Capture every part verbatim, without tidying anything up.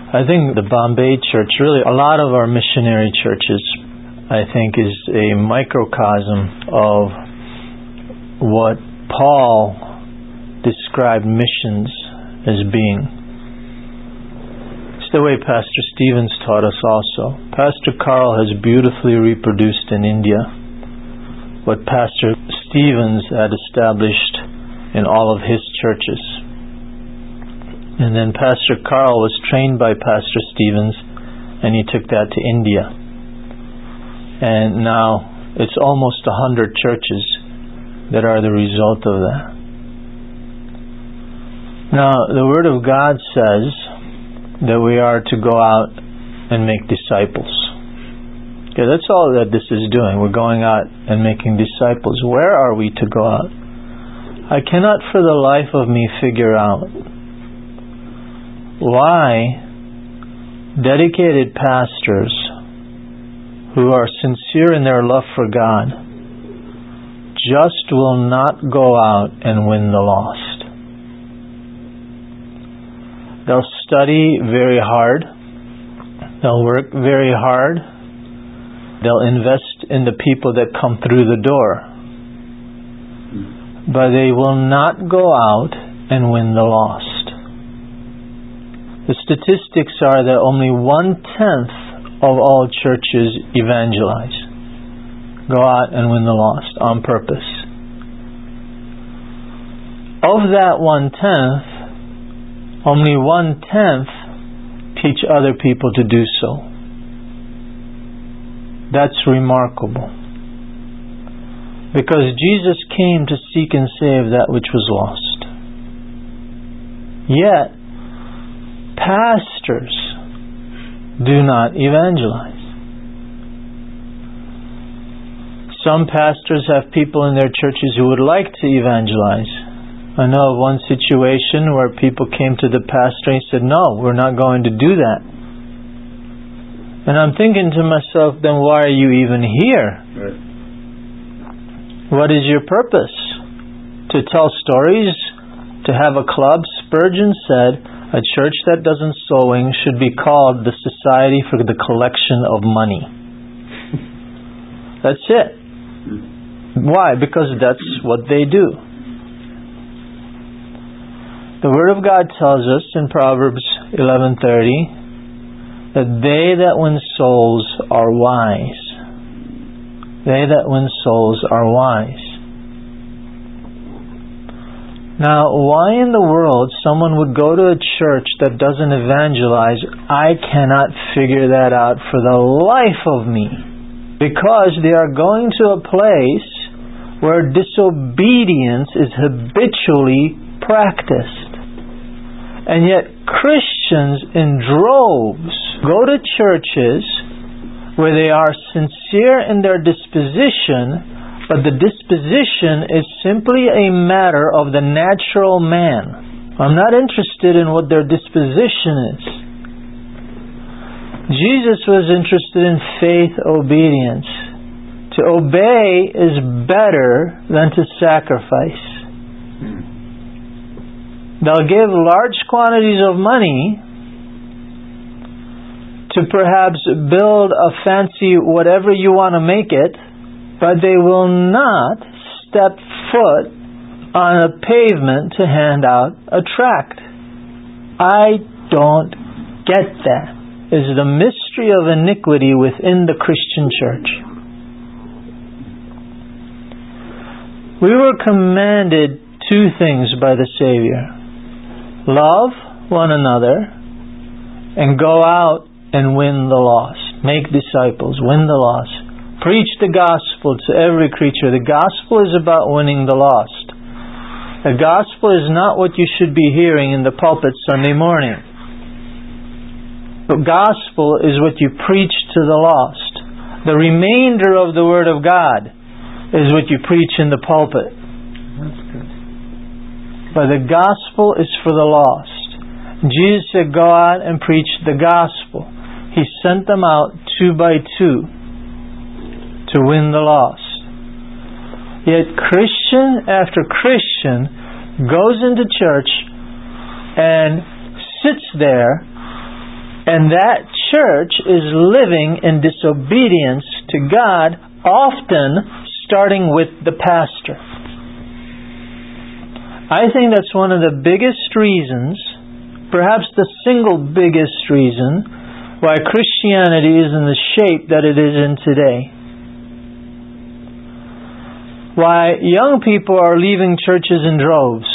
I think the Bombay church, really a lot of our missionary churches, I think is a microcosm of what Paul described missions as being. It's the way Pastor Stevens taught us also. Pastor Carl has beautifully reproduced in India what Pastor Stevens had established in all of his churches. And then Pastor Carl was trained by Pastor Stevens, and he took that to India. And now it's almost a hundred churches that are the result of that. Now, the Word of God says that we are to go out and make disciples. Okay, that's all that this is doing. We're going out and making disciples. Where are we to go out? I cannot for the life of me figure out why dedicated pastors who are sincere in their love for God just will not go out and win the lost. They'll study very hard. They'll work very hard. They'll invest in the people that come through the door. But they will not go out and win the lost. The statistics are that only one-tenth of all churches evangelize. Go out and win the lost on purpose. Of that one-tenth, only one-tenth teach other people to do so. That's remarkable. Because Jesus came to seek and save that which was lost. Yet, pastors do not evangelize. Some pastors have people in their churches who would like to evangelize. I know of one situation where people came to the pastor and he said, "No, we're not going to do that." And I'm thinking to myself, then why are you even here? Right. What is your purpose? To tell stories? To have a club? Spurgeon said, a church that doesn't sewing should be called the Society for the Collection of Money. That's it. Why? Because that's what they do. The Word of God tells us in Proverbs eleven thirty that they that win souls are wise. They that win souls are wise. Now, why in the world someone would go to a church that doesn't evangelize, I cannot figure that out for the life of me. Because they are going to a place where disobedience is habitually practiced. And yet Christians in droves go to churches where they are sincere in their disposition, but the disposition is simply a matter of the natural man. I'm not interested in what their disposition is. Jesus was interested in faith obedience. To obey is better than to sacrifice. They'll give large quantities of money to perhaps build a fancy whatever you want to make it, but they will not step foot on a pavement to hand out a tract. I don't get that. It's the mystery of iniquity within the Christian church. We were commanded two things by the Savior. Love one another and go out and win the lost. Make disciples, win the lost. Preach the gospel to every creature. The gospel is about winning the lost. The gospel is not what you should be hearing in the pulpit Sunday morning. The gospel is what you preach to the lost. The remainder of the Word of God is what you preach in the pulpit. That's good. But the gospel is for the lost. Jesus said, go out and preach the gospel. He sent them out two by two to win the lost. Yet Christian after Christian goes into church and sits there And that church is living in disobedience to God, often starting with the pastor. I think that's one of the biggest reasons, perhaps the single biggest reason, why Christianity is in the shape that it is in today. Why young people are leaving churches in droves.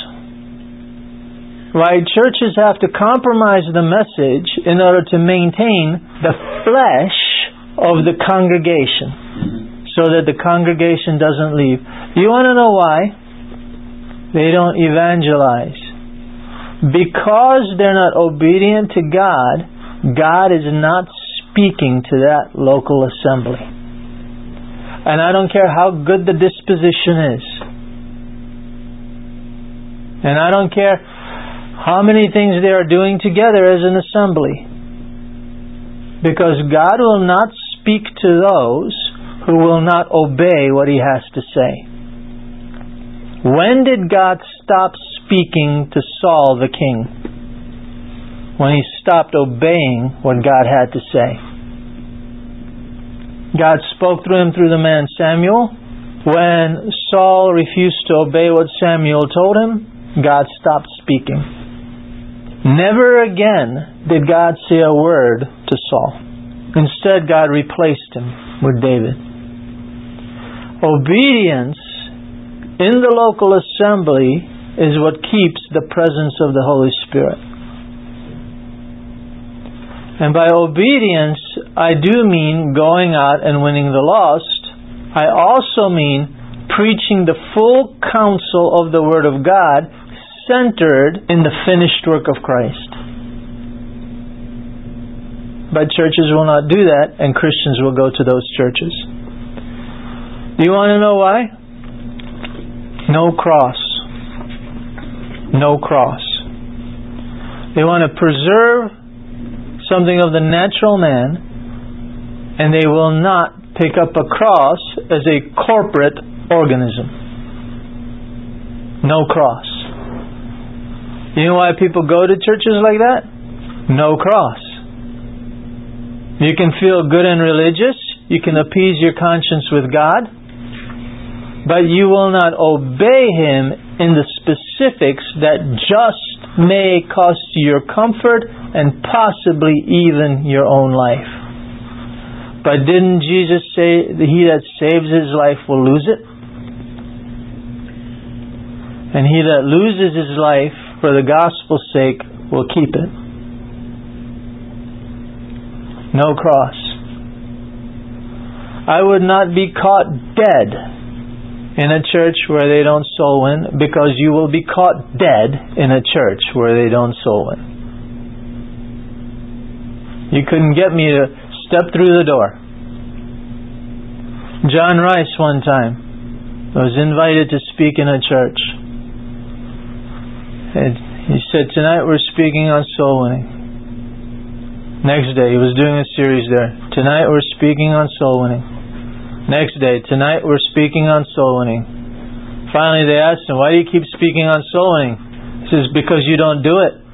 Why churches have to compromise the message in order to maintain the flesh of the congregation, so that the congregation doesn't leave. You want to know why? They don't evangelize. Because they're not obedient to God, God is not speaking to that local assembly. And I don't care how good the disposition is. And I don't care how many things they are doing together as an assembly. Because God will not speak to those who will not obey what He has to say. When did God stop speaking to Saul the king? When He stopped obeying what God had to say. God spoke through him through the man Samuel. When Saul refused to obey what Samuel told him, God stopped speaking. Never again did God say a word to Saul. Instead, God replaced him with David. Obedience in the local assembly is what keeps the presence of the Holy Spirit. And by obedience, I do mean going out and winning the lost. I also mean preaching the full counsel of the Word of God, centered in the finished work of Christ. But churches will not do that, and Christians will go to those churches. Do you want to know why? No cross. No cross. They want to preserve something of the natural man, and they will not pick up a cross as a corporate organism. No cross. You know why people go to churches like that? No cross. You can feel good and religious. You can appease your conscience with God. But you will not obey Him in the specifics that just may cost you your comfort and possibly even your own life. But didn't Jesus say that he that saves his life will lose it? And he that loses his life for the gospel's sake will keep it. No cross. I would not be caught dead in a church where they don't soul win, because you will be caught dead in a church where they don't soul win. You couldn't get me to step through the door. John Rice one time was invited to speak in a church. And he said, tonight we're speaking on soul winning. Next day, he was doing a series there. Tonight we're speaking on soul winning. Next day, tonight we're speaking on soul winning. Finally they asked him, why do you keep speaking on soul winning? He says, because you don't do it.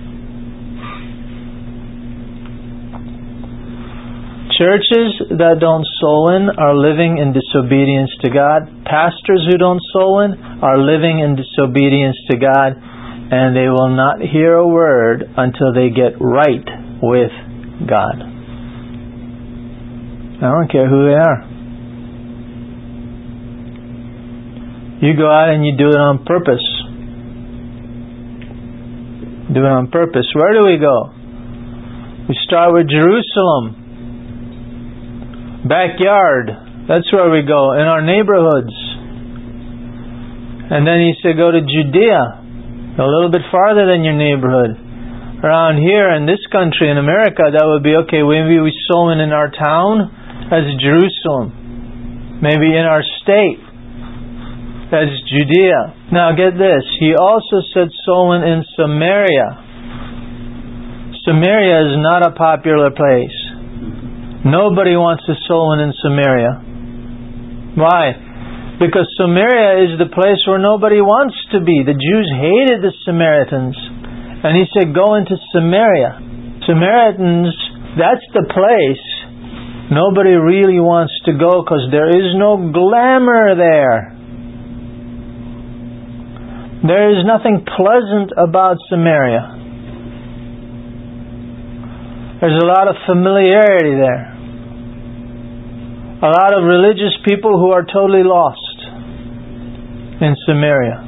Churches that don't soul win are living in disobedience to God. Pastors who don't soul win are living in disobedience to God. And they will not hear a word until they get right with God. I don't care who they are. You go out and you do it on purpose. Do it on purpose. Where do we go? We start with Jerusalem. Backyard. That's where we go. In our neighborhoods. And then he said go to Judea. A little bit farther than your neighborhood. Around here in this country, in America, that would be okay. Maybe we soul win in our town. That's Jerusalem. Maybe in our state. That's Judea. Now get this. He also said soul win in Samaria. Samaria is not a popular place. Nobody wants to soul win in Samaria. Why? Because Samaria is the place where nobody wants to be. The Jews hated the Samaritans. And he said, go into Samaria. Samaritans, that's the place nobody really wants to go because there is no glamour there. There is nothing pleasant about Samaria. There's a lot of familiarity there. A lot of religious people who are totally lost in Samaria.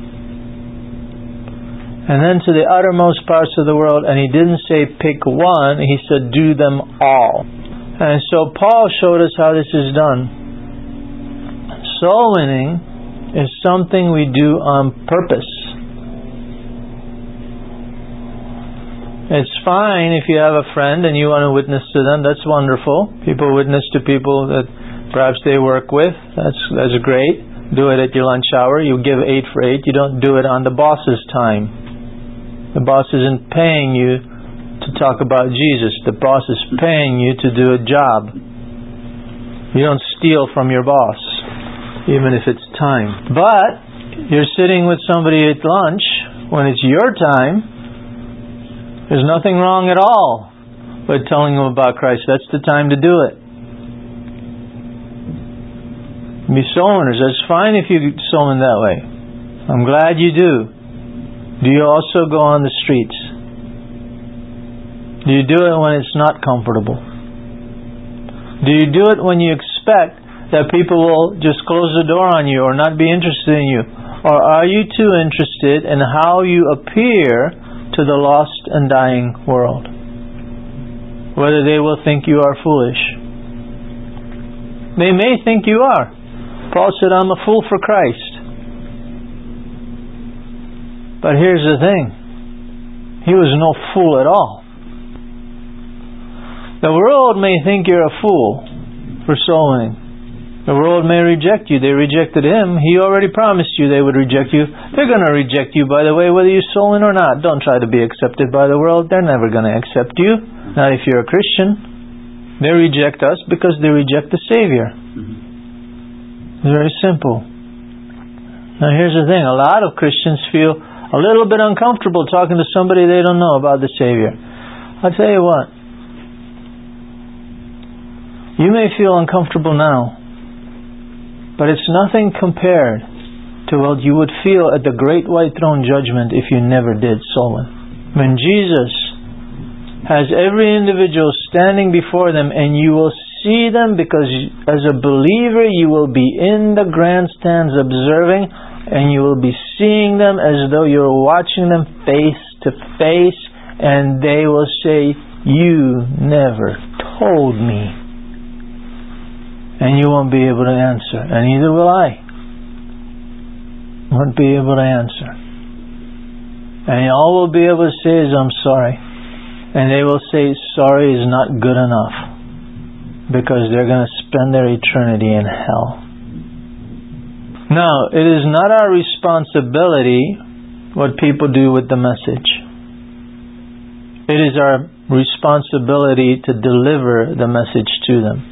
And then to the uttermost parts of the world, and He didn't say pick one, He said do them all. And so Paul showed us how this is done. Soul winning is something we do on purpose. It's fine if you have a friend and you want to witness to them. That's wonderful. People witness to people that perhaps they work with. That's that's great. Do it at your lunch hour. You give eight for eight. You don't do it on the boss's time. The boss isn't paying you to talk about Jesus. The boss is paying you to do a job. You don't steal from your boss, even if it's time. But you're sitting with somebody at lunch when it's your time. There's nothing wrong at all with telling them about Christ. That's the time to do it. Be soul winners. That's fine if you soul win that way. I'm glad you do. Do you also go on the streets? Do you do it when it's not comfortable? Do you do it when you expect that people will just close the door on you or not be interested in you? Or are you too interested in how you appear to the lost and dying world? Whether they will think you are foolish. They may think you are. Paul said, I'm a fool for Christ. But here's the thing. He was no fool at all. The world may think you're a fool for soul winning. The world may reject you. They rejected Him. He already promised you they would reject you. They're going to reject you, by the way, whether you soul win or not. Don't try to be accepted by the world. They're never going to accept you. Not if you're a Christian. They reject us because they reject the Savior. It's very simple. Now here's the thing. A lot of Christians feel a little bit uncomfortable talking to somebody they don't know about the Savior. I'll tell you what. You may feel uncomfortable now, but it's nothing compared to what you would feel at the great white throne judgment if you never did soul win. When Jesus has every individual standing before them and you will see them, because as a believer you will be in the grandstands observing, and you will be seeing them as though you're watching them face to face, and they will say, you never told me. And you won't be able to answer. And neither will I. Won't be able to answer. And all we'll be able to say is, I'm sorry. And they will say, sorry is not good enough. Because they're going to spend their eternity in hell. Now, it is not our responsibility what people do with the message. It is our responsibility to deliver the message to them.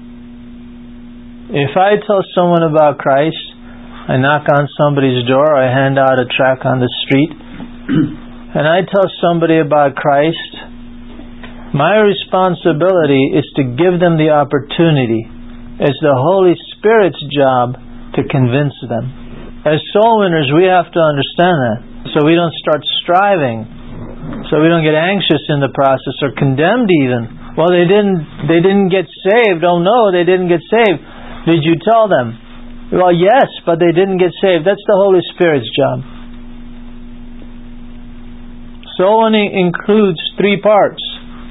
If I tell someone about Christ, I knock on somebody's door, I hand out a tract on the street, and I tell somebody about Christ, my responsibility is to give them the opportunity. It's the Holy Spirit's job to convince them. As soul winners, we have to understand that, so we don't start striving, so we don't get anxious in the process or condemned even. Well, they didn't they didn't get saved. Oh no, they didn't get saved. Did you tell them? Well, yes, but they didn't get saved. That's the Holy Spirit's job. Soul winning includes three parts: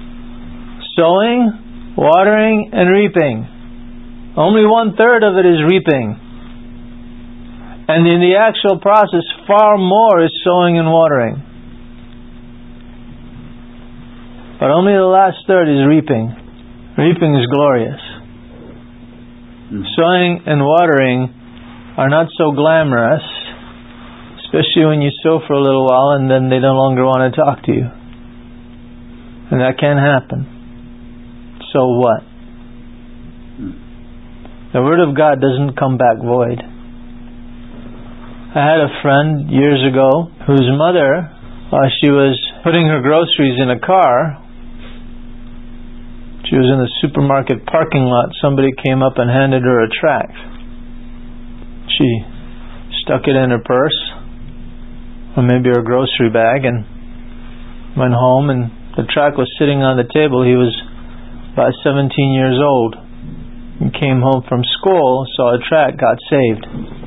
sowing, watering, and reaping. Only one third of it is reaping. And in the actual process, far more is sowing and watering. But only the last third is reaping. Reaping is glorious. Sowing and watering are not so glamorous, especially when you sow for a little while and then they no longer want to talk to you. And that can happen. So what? The Word of God doesn't come back void. I had a friend years ago whose mother, while she was putting her groceries in a car, She was in the supermarket parking lot. Somebody came up and handed her a tract. She stuck it in her purse, or maybe her grocery bag, and went home, and the tract was sitting on the table. He was about seventeen years old. He came home from school, saw a tract, got saved.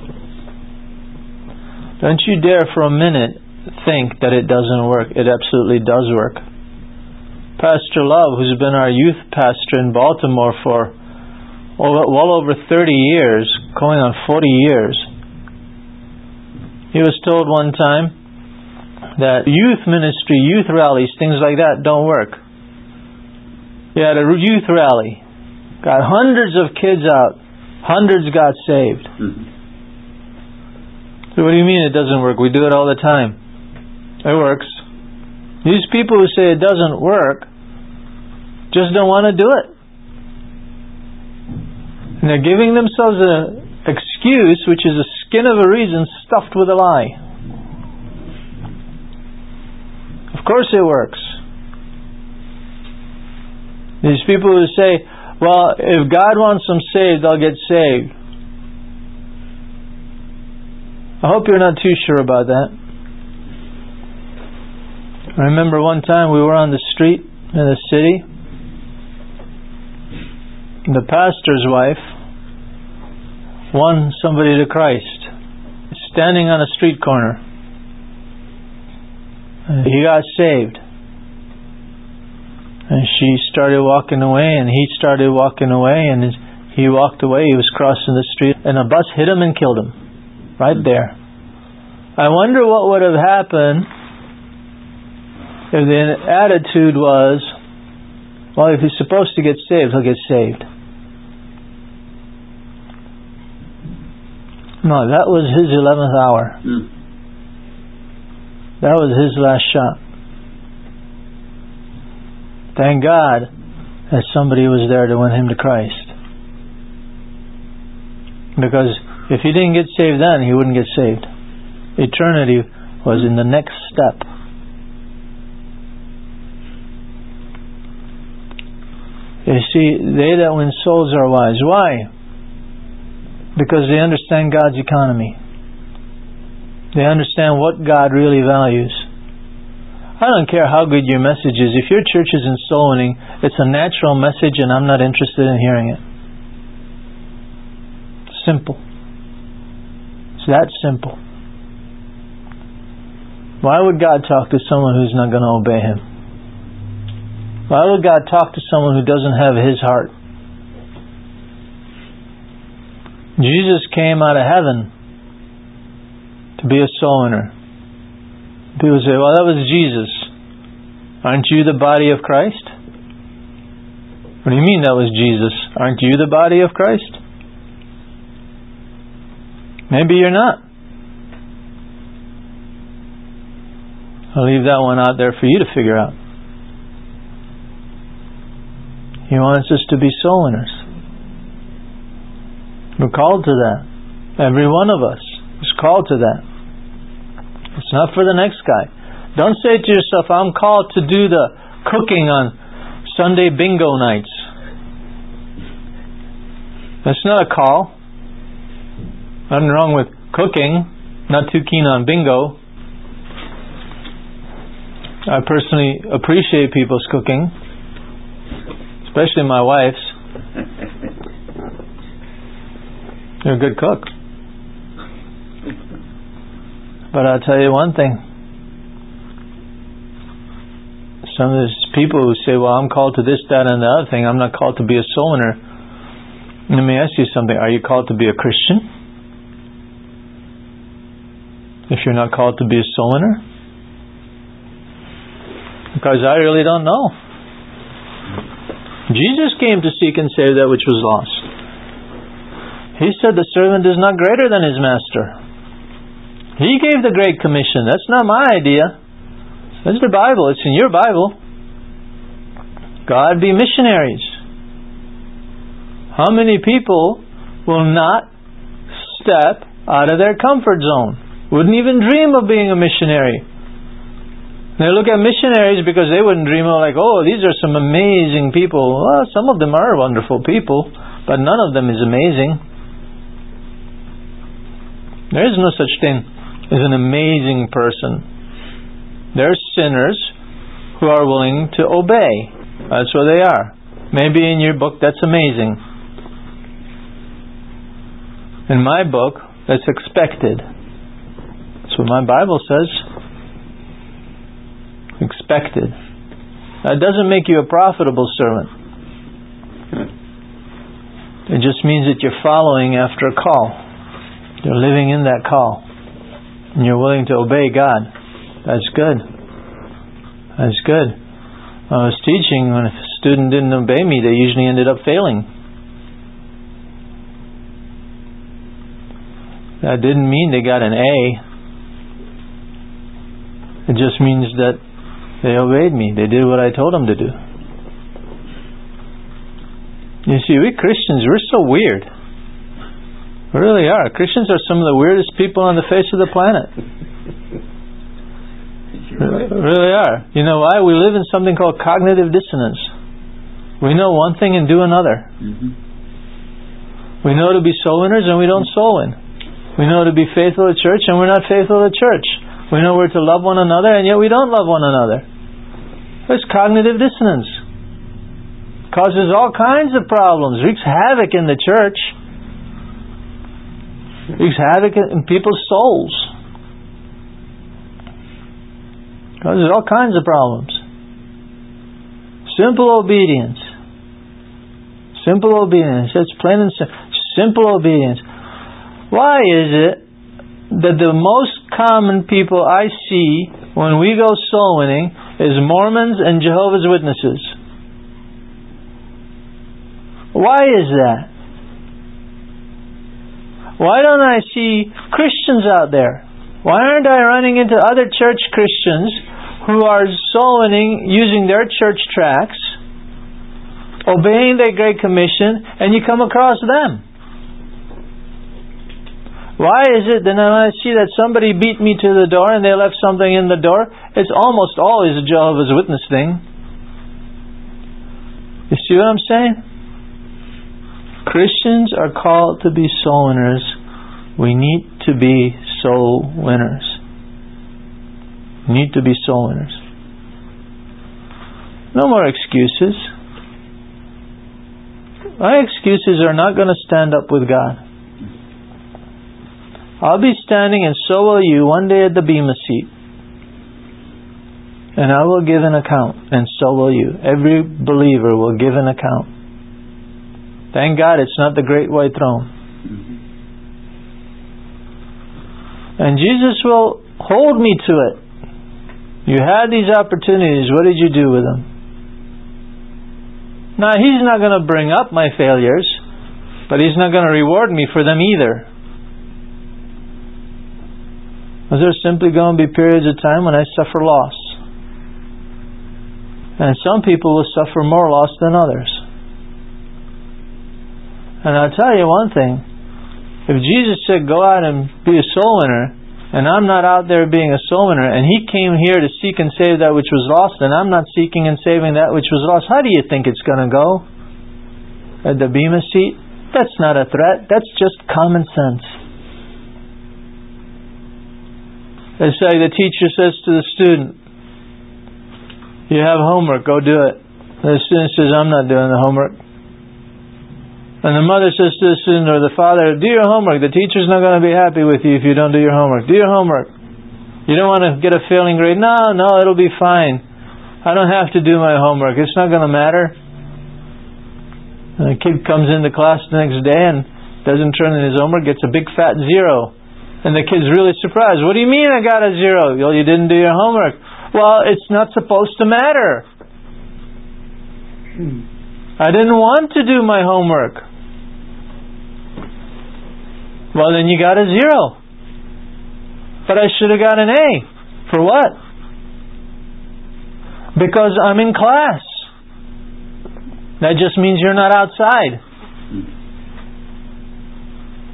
Don't you dare for a minute think that it doesn't work. It absolutely does work. Pastor Love, who's been our youth pastor in Baltimore for well over thirty years, going on forty years, he was told one time that youth ministry, youth rallies, things like that don't work. He had a youth rally, got hundreds of kids out, hundreds got saved. Mm-hmm. So what do you mean it doesn't work? We do it all the time. It works. These people who say it doesn't work just don't want to do it. And they're giving themselves an excuse, which is a skin of a reason stuffed with a lie. Of course it works. These people who say, well, if God wants them saved, they'll get saved. I hope you're not too sure about that. I remember one time we were on the street in the city. The pastor's wife won somebody to Christ, standing on a street corner. He got saved. And she started walking away, and he started walking away, and he walked away. He was crossing the street, and a bus hit him and killed him. Right there. I wonder what would have happened if the attitude was, well, if he's supposed to get saved, he'll get saved. No, that was his eleventh hour. Mm. That was his last shot. Thank God that somebody was there to win him to Christ. Because if he didn't get saved then, he wouldn't get saved. Eternity was in the next step. You see, they that win souls are wise. Why? Because they understand God's economy. They understand what God really values. I don't care how good your message is. If your church is in soul winning, it's a natural message and I'm not interested in hearing it. Simple. It's that simple. Why would God talk to someone who's not going to obey Him? Why would God talk to someone who doesn't have His heart? Jesus came out of heaven to be a soul winner. People say, well, that was Jesus. Aren't you the body of Christ? What do you mean that was Jesus? Aren't you the body of Christ? Maybe you're not. I'll leave that one out there for you to figure out. He wants us to be soul winners. We're called to that. Every one of us is called to that. It's not for the next guy. Don't say to yourself, I'm called to do the cooking on Sunday bingo nights. That's not a call. Nothing wrong with cooking. Not too keen on bingo. I personally appreciate people's cooking, especially my wife's. You're a good cook. But I'll tell you one thing. Some of these people who say, well, I'm called to this, that, and the other thing. I'm not called to be a soul winner. Let me ask you something. Are you called to be a Christian? If you're not called to be a soul winner? Because I really don't know. Jesus came to seek and save that which was lost. He said the servant is not greater than his master. He gave the Great Commission. That's not my idea. That's the Bible. It's in your Bible. God be missionaries. How many people will not step out of their comfort zone? Wouldn't even dream of being a missionary. They look at missionaries because they wouldn't dream of like, oh, these are some amazing people. Well, some of them are wonderful people, but none of them is amazing. There is no such thing as an amazing person. They're sinners who are willing to obey. That's what they are. Maybe in your book that's amazing. In my book, that's expected. That's what my Bible says. Expected. That doesn't make you a profitable servant. It just means that you're following after a call. You're living in that call. And you're willing to obey God. That's good. That's good. I was teaching, when a student didn't obey me, they usually ended up failing. That didn't mean they got an A. It just means that they obeyed me. They did what I told them to do. You see, we Christians, we're so weird. We really are. Christians are some of the weirdest people on the face of the planet. Right. We really are. You know why? We live in something called cognitive dissonance. We know one thing and do another. Mm-hmm. We know to be soul winners and we don't soul win. We know to be faithful to church and we're not faithful to church. We know we're to love one another and yet we don't love one another. There's cognitive dissonance. Causes all kinds of problems. Wreaks havoc in the church. Wreaks havoc in people's souls. Causes all kinds of problems. Simple obedience. Simple obedience. That's plain and simple. Simple obedience. Why is it that the most common people I see when we go soul winning is Mormons and Jehovah's Witnesses? Why is that? Why don't I see Christians out there? Why aren't I running into other church Christians who are soul winning using their church tracts, obeying their Great Commission, and you come across them? Why is it that when I see that somebody beat me to the door and they left something in the door, it's almost always a Jehovah's Witness thing? You see what I'm saying? Christians are called to be soul winners. We need to be soul winners. We need to be soul winners. No more excuses. My excuses are not going to stand up with God. I'll be standing, and so will you, one day at the Bema seat. And I will give an account, and so will you. Every believer will give an account. Thank God it's not the great white throne. And Jesus will hold me to it. You had these opportunities. What did you do with them? Now, He's not going to bring up my failures, but He's not going to reward me for them either. There's simply going to be periods of time when I suffer loss. And some people will suffer more loss than others. And I'll tell you one thing. If Jesus said, go out and be a soul winner, and I'm not out there being a soul winner, and He came here to seek and save that which was lost, and I'm not seeking and saving that which was lost, how do you think it's going to go? At the Bema seat? That's not a threat. That's just common sense. It's like the teacher says to the student, you have homework, go do it. And the student says, I'm not doing the homework. And the mother says to the student or the father, do your homework. The teacher's not going to be happy with you if you don't do your homework. Do your homework. You don't want to get a failing grade. No, no, it'll be fine. I don't have to do my homework. It's not going to matter. And the kid comes into class the next day and doesn't turn in his homework, gets a big fat zero. And the kid's really surprised. What do you mean I got a zero? Well, you didn't do your homework. Well, it's not supposed to matter. I didn't want to do my homework. Well, then you got a zero. But I should have got an A. For what? Because I'm in class. That just means you're not outside.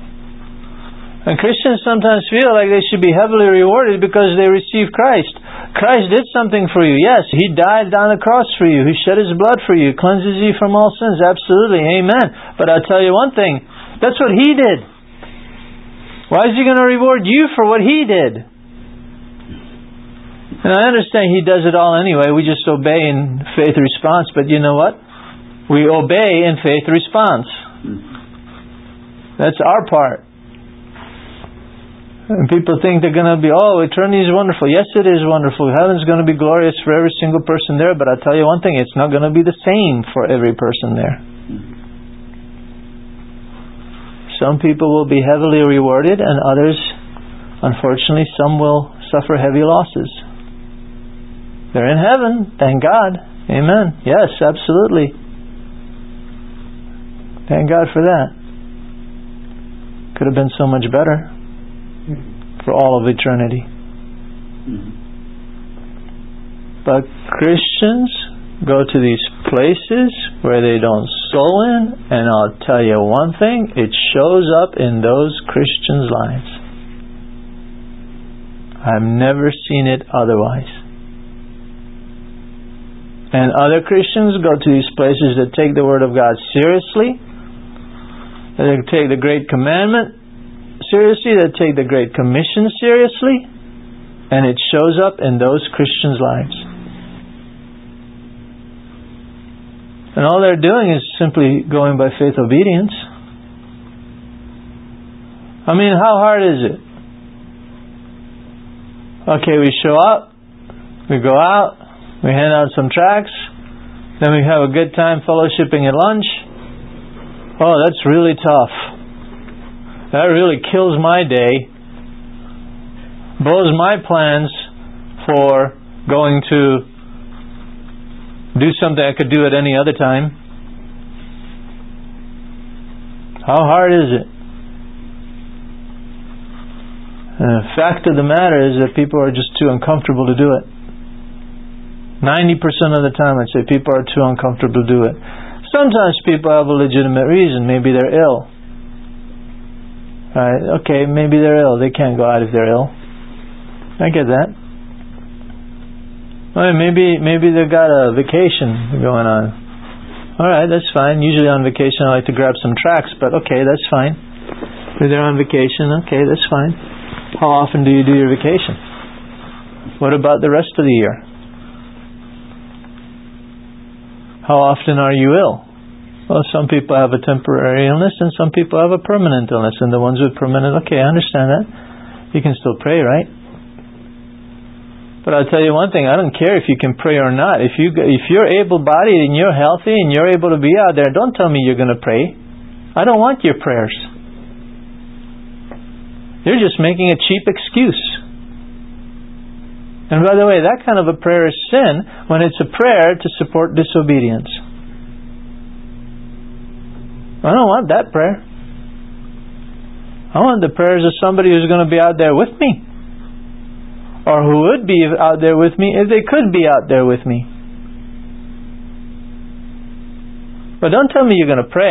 And Christians sometimes feel like they should be heavily rewarded because they receive Christ. Christ did something for you. Yes, He died on the cross for you. He shed His blood for you. Cleanses you from all sins. Absolutely. Amen. But I'll tell you one thing. That's what He did. Why is He going to reward you for what He did? And I understand He does it all anyway. We just obey in faith response. But you know what? We obey in faith response. That's our part. And people think they're going to be, oh, eternity is wonderful. Yes, it is wonderful. Heaven's going to be glorious for every single person there. But I'll tell you one thing, it's not going to be the same for every person there. Some people will be heavily rewarded, and others, unfortunately, some will suffer heavy losses. They're in heaven, thank God. Amen. Yes, absolutely. Thank God for that. Could have been so much better for all of eternity. But Christians go to these places where they don't soul in, and I'll tell you one thing, it shows up in those Christians' lives. I've never seen it otherwise. And other Christians go to these places that take the Word of God seriously, that take the Great Commandment seriously, that take the Great Commission seriously, and it shows up in those Christians' lives. And all they're doing is simply going by faith obedience. I mean, how hard is it? Okay, we show up, we go out, we hand out some tracts, then we have a good time fellowshipping at lunch. Oh, that's really tough. That really kills my day, blows my plans for going to do something I could do at any other time. How hard is it? And the fact of the matter is that people are just too uncomfortable to do it. ninety percent of the time I'd say people are too uncomfortable to do it. Sometimes people have a legitimate reason. Maybe they're ill. Right? Okay, maybe they're ill. They can't go out if they're ill. I get that. Well, maybe maybe they've got a vacation going on. Alright, that's fine. Usually on vacation I like to grab some tracts, but okay, that's fine. If they're on vacation, okay, that's fine. How often do you do your vacation? What about the rest of the year? How often are you ill? Well, some people have a temporary illness and some people have a permanent illness. And the ones with permanent, okay, I understand that. You can still pray, right? But I'll tell you one thing, I don't care if you can pray or not. If, you, if you're able-bodied and you're healthy and you're able to be out there, don't tell me you're going to pray. I don't want your prayers. You're just making a cheap excuse. And by the way, that kind of a prayer is sin when it's a prayer to support disobedience. I don't want that prayer. I want the prayers of somebody who's going to be out there with me. Or who would be out there with me if they could be out there with me. But don't tell me you're going to pray.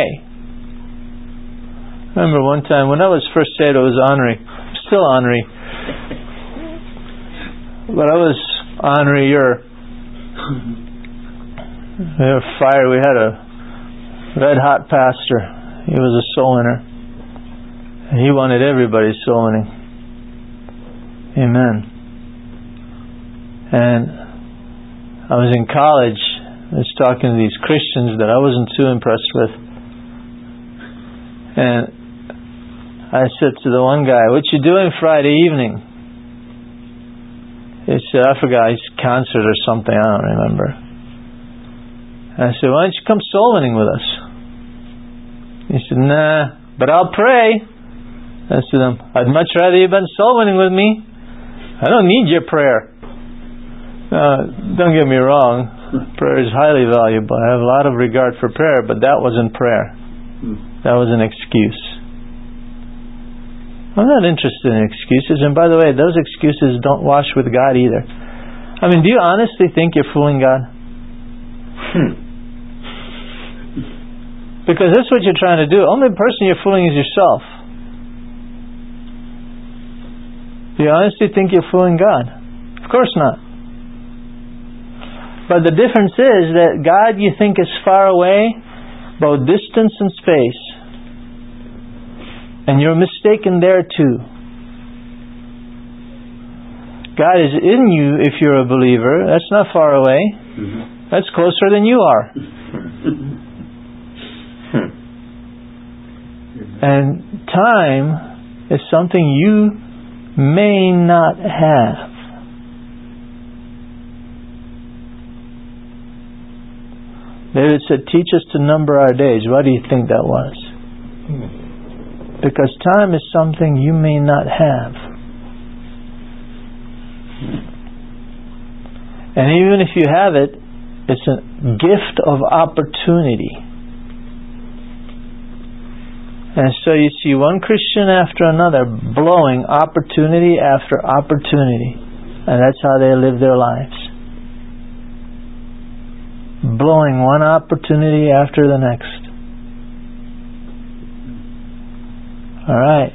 I remember one time when I was first saved, I was ornery. Still ornery. But I was ornerier. We had a fire. We had a red hot pastor. He was a soul winner. And he wanted everybody soul winning. Amen. And I was in college. I was talking to these Christians that I wasn't too impressed with. And I said to the one guy, "What you doing Friday evening?" He said, "I forgot, he's concert or something, I don't remember." I said, "Why don't you come soul winning with us?" He said, "Nah, but I'll pray." I said, "I'd much rather you've been soul winning with me. I don't need your prayer." Uh, don't get me wrong, prayer is highly valuable. I have a lot of regard for prayer, but that wasn't prayer. That was an excuse. I'm not interested in excuses, and by the way, those excuses don't wash with God either. I mean, do you honestly think you're fooling God? Hmm. Because that's what you're trying to do. Only person you're fooling is yourself. Do you honestly think you're fooling God? Of course not. But the difference is that God, you think, is far away, both distance and space. And you're mistaken there too. God is in you if you're a believer. That's not far away. Mm-hmm. That's closer than you are. And time is something you may not have. David said, teach us to number our days. Why do you think that was? Because time is something you may not have. And even if you have it, it's a gift of opportunity. And so you see one Christian after another blowing opportunity after opportunity. And that's how they live their lives. Blowing one opportunity after the next. Alright.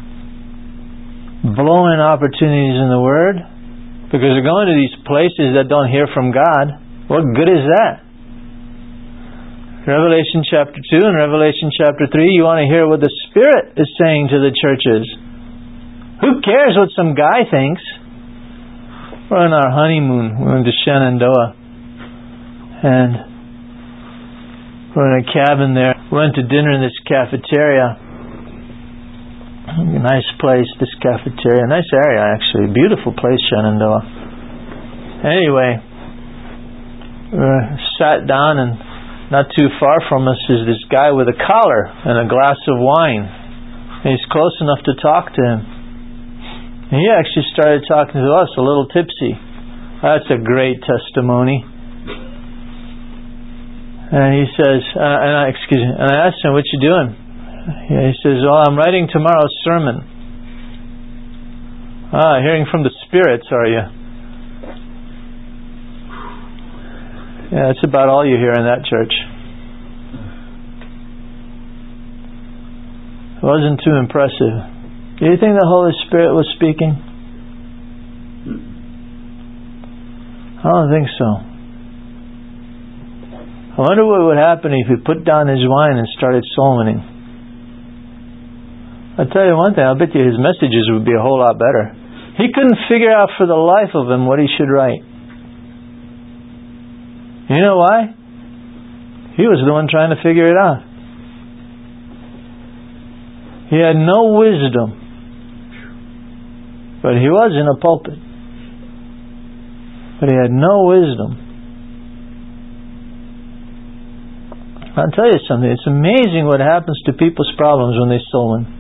Blowing opportunities in the Word, because they're going to these places that don't hear from God. What good is that? Revelation chapter two and Revelation chapter three, you want to hear what the Spirit is saying to the churches. Who cares what some guy thinks? We're on our honeymoon. We went to Shenandoah. And we're in a cabin there. We went to dinner in this cafeteria. Nice place, this cafeteria. Nice area, actually. Beautiful place, Shenandoah. Anyway, we sat down, and not too far from us is this guy with a collar and a glass of wine. And he's close enough to talk to him. And he actually started talking to us, a little tipsy. That's a great testimony. And he says, uh, and I, excuse me, and I asked him, what you doing? He says, well, I'm writing tomorrow's sermon. Ah, hearing from the spirits, are you? Yeah, that's about all you hear in that church. It wasn't too impressive. Do you think the Holy Spirit was speaking? I don't think so. I wonder what would happen if he put down his wine and started soul winning. I'll tell you one thing, I bet you his messages would be a whole lot better. He couldn't figure out for the life of him what he should write. You know why? He was the one trying to figure it out. He had no wisdom. But he was in a pulpit. But he had no wisdom. I'll tell you something. It's amazing what happens to people's problems when they soul win.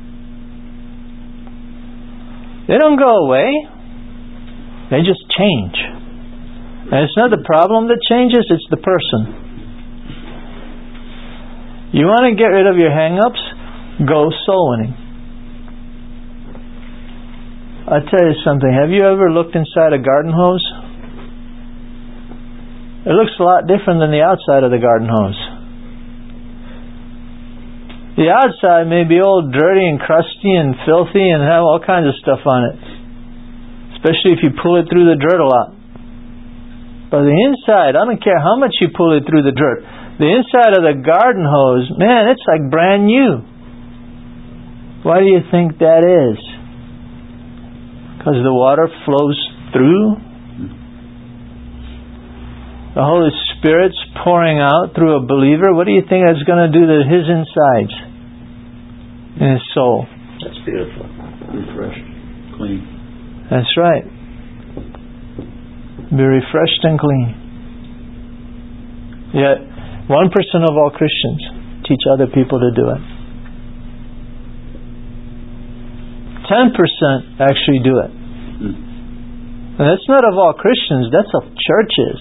They don't go away. They just change. And it's not the problem that changes, it's the person. You want to get rid of your hang-ups? Go soul winning. I'll tell you something. Have you ever looked inside a garden hose? It looks a lot different than the outside of the garden hose. The outside may be all dirty and crusty and filthy and have all kinds of stuff on it. Especially if you pull it through the dirt a lot. But the inside, I don't care how much you pull it through the dirt. The inside of the garden hose, man, it's like brand new. Why do you think that is? Because the water flows through. The Holy Spirit's pouring out through a believer. What do you think that's going to do to his insides? In his soul. That's beautiful. Refreshed. Clean. That's right. Be refreshed and clean. Yet, one percent of all Christians teach other people to do it. ten percent actually do it. And that's not of all Christians, that's of churches.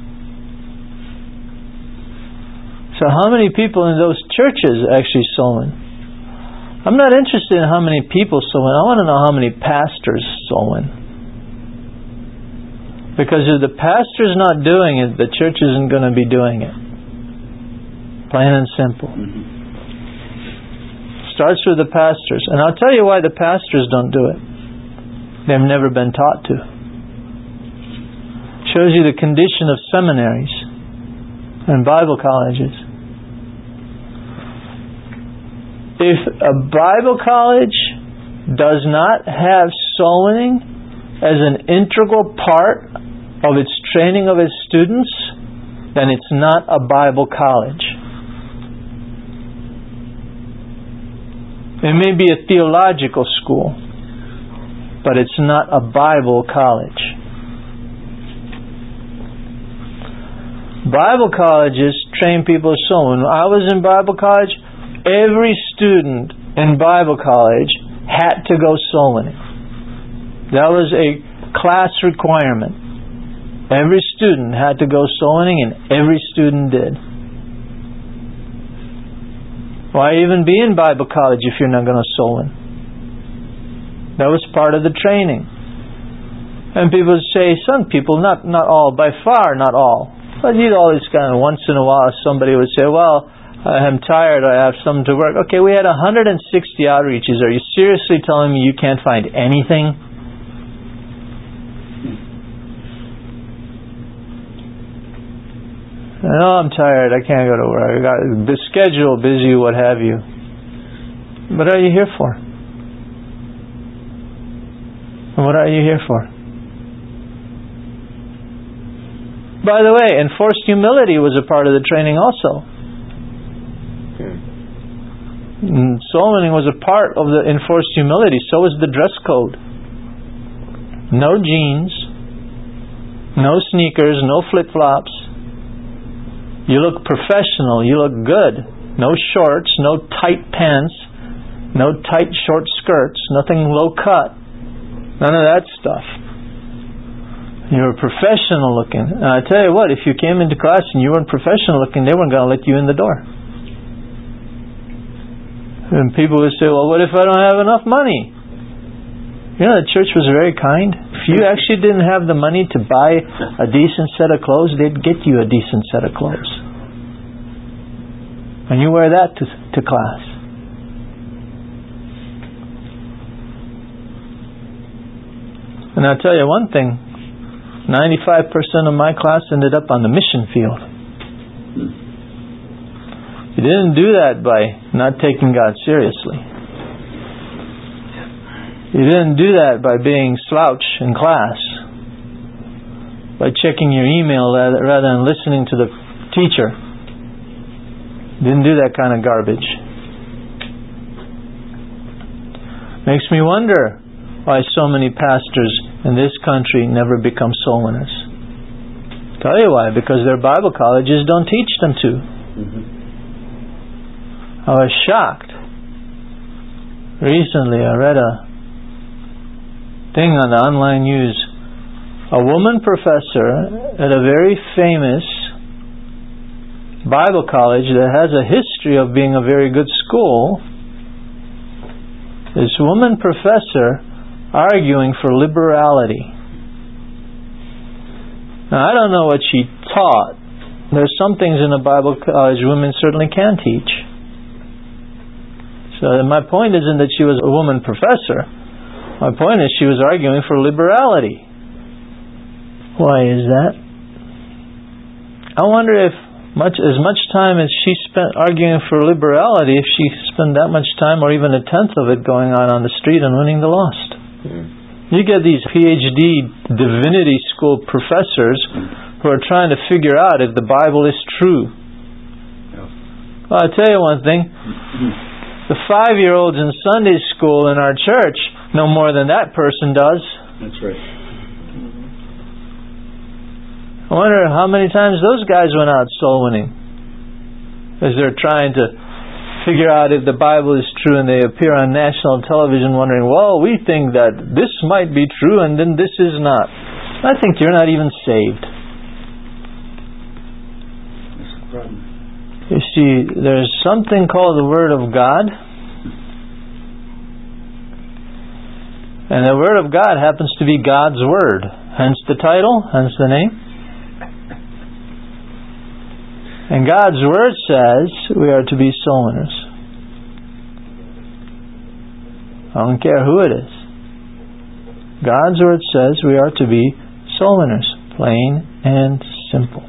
So how many people in those churches actually soul win? I'm not interested in how many people soul win. I want to know how many pastors soul win. Because if the pastor's not doing it, the church isn't going to be doing it. Plain and simple. Starts with the pastors. And I'll tell you why the pastors don't do it. They've never been taught to. shows you the condition of seminaries and Bible colleges. If a Bible college does not have soul winning as an integral part of its training of its students, then it's not a Bible college. It may be a theological school, but it's not a Bible college. Bible colleges train people to soul. When I was in Bible college, every student in Bible college had to go soul winning. That was a class requirement. Every student had to go soul winning, and every student did. Why even be in Bible college if you're not going to soul win? That was part of the training. And people say, some people, not not all, by far not all. But you know, always kind of once in a while somebody would say, well, I'm tired, I have something to work. Okay, we had one hundred sixty outreaches. Are you seriously telling me you can't find anything? No, I'm tired, I can't go to work. I got the schedule busy, what have you. What are you here for? What are you here for? By the way, enforced humility was a part of the training also. Hmm. Soul winning was a part of the enforced humility. So was the dress code. No jeans, no sneakers, no flip-flops. You look professional, you look good. No shorts, no tight pants, no tight short skirts, nothing low cut. None of that stuff. You were professional looking. And I tell you what, if you came into class and you weren't professional looking, they weren't going to let you in the door. And people would say, well, what if I don't have enough money? You know, the church was very kind. If you actually didn't have the money to buy a decent set of clothes, they'd get you a decent set of clothes. And you wear that to, to class. And I'll tell you one thing, ninety-five percent of my class ended up on the mission field. You didn't do that by not taking God seriously. You didn't do that by being slouch in class, by checking your email rather than listening to the teacher. You didn't do that kind of garbage. Makes me wonder why so many pastors in this country never become soul winners. Tell you why, because their Bible colleges don't teach them to. Mm-hmm. I was shocked. Recently I read a thing on the online news. A woman professor at a very famous Bible college that has a history of being a very good school. This woman professor arguing for liberality. Now, I don't know what she taught. There's some things in a Bible college women certainly can teach. So my point isn't that she was a woman professor. My point is she was arguing for liberality. Why is that? I wonder if much as much time as she spent arguing for liberality, if she spent that much time or even a tenth of it going on on the street and winning the lost. Mm. You get these P H D divinity school professors who are trying to figure out if the Bible is true. Yeah. Well, I'll tell you one thing. Mm-hmm. The five-year-olds in Sunday school in our church know more than that person does. That's right. I wonder how many times those guys went out soul winning as they're trying to figure out if the Bible is true, and they appear on national television wondering, well, we think that this might be true and then this is not. I think you're not even saved. That's the problem. You see, there's something called the Word of God. And the Word of God happens to be God's Word. Hence the title, hence the name. And God's Word says we are to be soul winners. I don't care who it is. God's Word says we are to be soul winners. Plain and simple.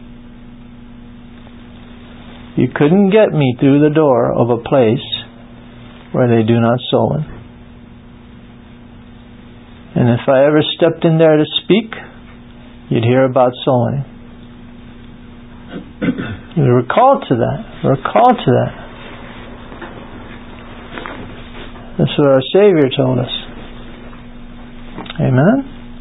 You couldn't get me through the door of a place where they do not sow in. And if I ever stepped in there to speak, you'd hear about sowing. We're called to that. We're called to that. That's what our Savior told us. Amen?